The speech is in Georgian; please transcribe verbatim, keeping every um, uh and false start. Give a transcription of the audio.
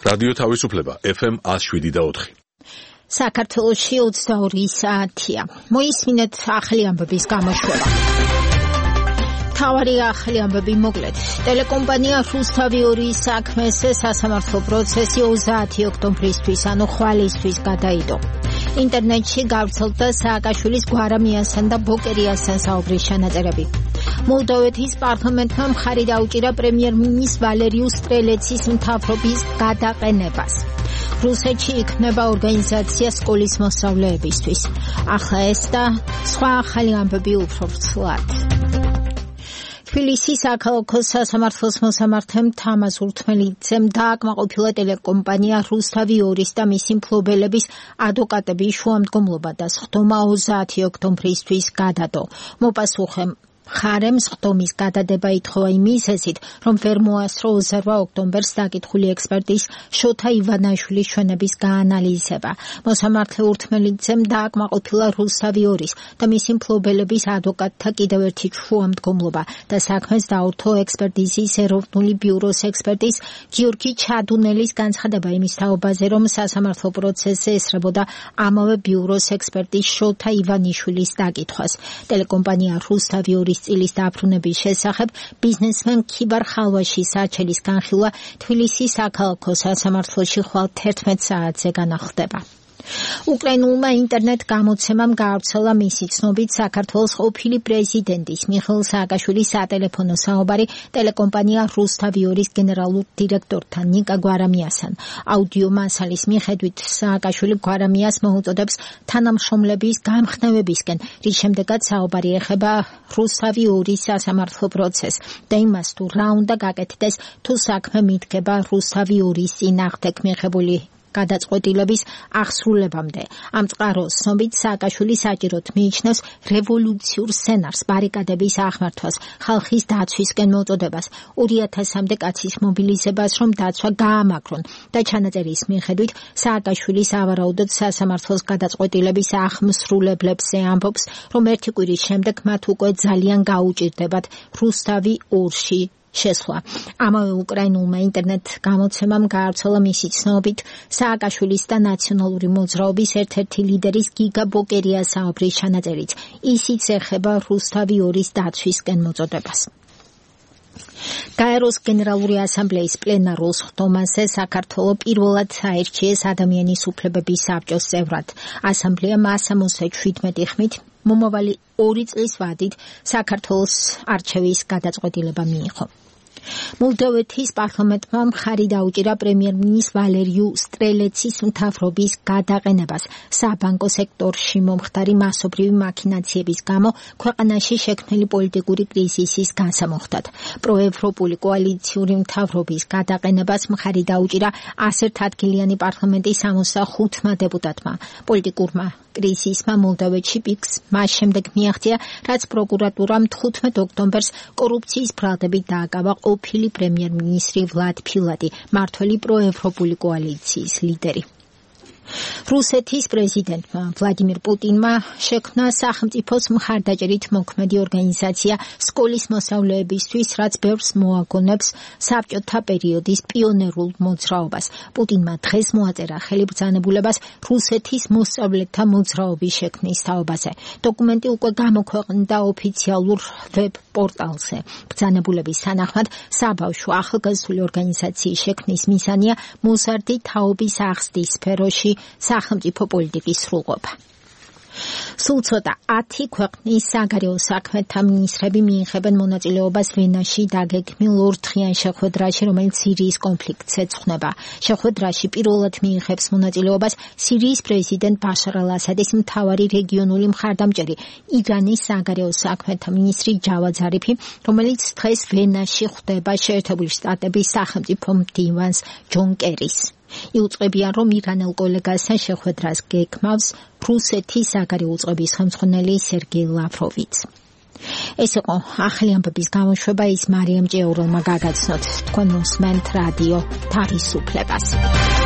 რადიო თავისუფლება ეფ ემ one oh seven და four. საქართველოში ოცდაორი საათია. მოისმინეთ ახალი ამბების გამოშვება. თავარი ახალი ამბები მოკლედ. ტელეკომპანია რუსთავიორის საქმეს სასამართლო პროცესი ოცდაათი ოქტომბრისთვის, ანუ ხვალისთვის გადაიდო. ინტერნეტში გავრცელდა სააკაშვილის გვარამიასთან და ბოკერიასთან საუბრის ჩანაწერები. მოლდოვეთის პარლამენტმა მხარი დაუჭირა პრემიერ-მინისტრ ვალერიუს სტრელეცის მთავრობის გადაყენებას. რუსეთში იქმნება ორგანიზაცია სკოლის მოსწავლეებისთვის. ახლა ეს და სხვა ახალი ამბები უფრო ვრცლად. თბილისის საქალაქო სასამართლოს მოსამართემ თამაზ ურთმელიძემ დააკმაყოფილა ტელეკომპანია რუსთავიორის და მისი მფლობელების ადვოკატების შუამდგომლობა და სხდომა ოცდაათი ოქტომბრისთვის გადადო. მოპასუხემ ხარემ სხდომის გადადება ითხოვა იმ მიზეზით, რომ ვერ მოასწრო ოცდაორი ოქტომბერს დაკითხული ექსპერტის შოთა ივანაშვილის ჩვენების გაანალიზება. მოსამართლე ურთმელიძემ დააკმაყოფილა რუსთავიორის და მისი მფლობელების ადვოკატთა კიდევ ერთი შუამდგომლობა და საქმეს დაურთო ექსპერტიზის ეროვნული ბიუროს ექსპერტის გიორგი ჩადუნელის განცხადება იმის თაობაზე, რომ სასამართლო პროცესზე ესწრებოდა ამავე ბიუროს ექსპერტის შოთა ივანიშვილის დაკითხვას. ტელეკომპანია რუსთავიორის წილის დაბრუნების შესახებ ბიზნესმენ ქიბარ ხალვაშის არჩელის განხილვა თბილისის საქალაქო სასამართლოში ხვალ თერთმეტ საათზე განახლდება. უკრაინულმა ინტერნეტ გამოცემამ გაავრცელა მისი ცნობით საქართველოს ყოფილი პრეზიდენტის მიხეილ სააკაშვილის სატელეფონო საუბარი ტელეკომპანია რუსთავიორის გენერალურ დირექტორთან ნიკა გვარამიასთან. აუდიო მასალის მიხედვით სააკაშვილი გვარამიას მოუწოდებს თანამშრომლების გამხნევებისკენ, რის შემდეგაც საუბარი ეხება რუსთავიორის სასამართლო პროცესს და იმას, თუ რა უნდა გაკეთდეს, თუ საქმე მიდგება რუსთავიორის წინააღმდეგ მიღებული გადაწყვეტილების აღსრულებამდე. ამ წყაროს ცნობით სააკაშვილი საჭიროდ მიიჩნევს რევოლუციურ სცენარს, ბარიკადების აღმართვას, ხალხის დაცვისკენ მოწოდებას, ორი ათასამდე კაცის მობილიზებას, რომ დაცვა გაამაგრონ და ჩანაწერის მიხედვით სააკაშვილი სავარაუდოდ სასამართლოს გადაწყვეტილების აღმსრულებლებზე ამბობს, რომ ერთი კვირის შემდეგ მათ უკვე ძალიან გაუჭირდებათ რუსთავი ორში შესვლა. ამავე უკრაინულმა ინტერნეტ გამოცემამ გაავრცელა მისი ცნობით სააკაშვილის და ნაციონალური მოძრაობის ერთ-ერთი ლიდერის გიგა ბოკერიას საუბრის ჩანაწერიც. ისიც ეხება რუსთავიორის დაცვისკენ მოწოდებას. გაეროს გენერალური ასამბლეის პლენარულ სხდომაზე საქართველო პირველად აირჩიეს ადამიანის უფლებების საბჭოს წევრად. ასამბლეამ სამოცდაშვიდმეტი ხმით მომავალი ორი წლის ვადით საქართველოს არჩევის გადაწყვეტილება მიიღო. მოლდოვეთის პარლამენტმა მხარი დაუჭირა პრემიერ-მინისტრ ვალერიუ სტრელეცის მთავრობის გადაყენებას საბანკო სექტორში მომხდარი მასობრივი მაქინაციების გამო ქვეყანაში შექმნილი პოლიტიკური კრიზისის გასამოხდად. პროევროპული კოალიციური მთავრობის გადაყენებას მხარი დაუჭირა ასერთადგილიანი პარლამენტის სამოცდახუთმა დეპუტატმა. პოლიტიკურმა კრიზისმა მოლდოვეთში პიკს მას შემდეგ მიაღწია, რაც პროკურატურამ თხუთმეტ ოქტომბერს კორუფციის ბრალდებით დააკავა ყოფილი პრემიერ-მინისტრი ვლად ფილადი, მართველი პროევროპული კოალიციის ლიდერი. რუსეთის პრეზიდენტმა ვლადიმირ პუტინმა შექმნა სახელმწიფოს მხარდაჭერით მოქმედი ორგანიზაცია სკოლის მოსწავლეებისთვის, რაც ბევრს მოაგონებს საბჭოთა პერიოდის პიონერულ მოძრაობას. პუტინმა დღეს მოაწერა ხელმძღვანელობას რუსეთის მოსწავლეთა მოძრაობის შექმნის თაობაზე. დოკუმენტი უკვე გამოქვეყნდა ოფიციალურ ვებ პორტალზე. ბრძანებულების თანახმად საბავშვო ახალგაზრდული ორგანიზაციის შექმნის მიზანია მოზარდი თაობის აღზრდის სფეროში სახელმწიფო პოლიტიკის სრულყოფა. სულ ცოტა ათი ქვეყნის საგარეო საქმეთა მინისტრები მიიღებენ მონაწილეობას ვენაში დაგეგმილ ორდღიან შეხვედრაში, რომელიც სირიის კონფლიქტს ეძღვნება. შეხვედრაში პირველად მიიღებს მონაწილეობას სირიის პრეზიდენტ ბაშარ ალ-ასადის მთავარი რეგიონული მხარდამჭერი, ირანის საგარეო საქმეთა მინისტრი ჯავად ზარიფი, რომელიც დღეს ვენაში ხვდება შეერთებული შტატების სახელმწიფო მდივანს ჯონ კერის. იუწყებიან, რომ ირანელ კოლეგასთან შეხვედრას გეგმავს რუსეთის საგარეო უწყების ხელმძღვანელი სერგეი ლავროვიც. ეს იყო ახალი ამბების გამოშვება, ის მარიამ ჭეურულმა გაგაცნოთ. თქვენ უსმენთ რადიო თავისუფლებას.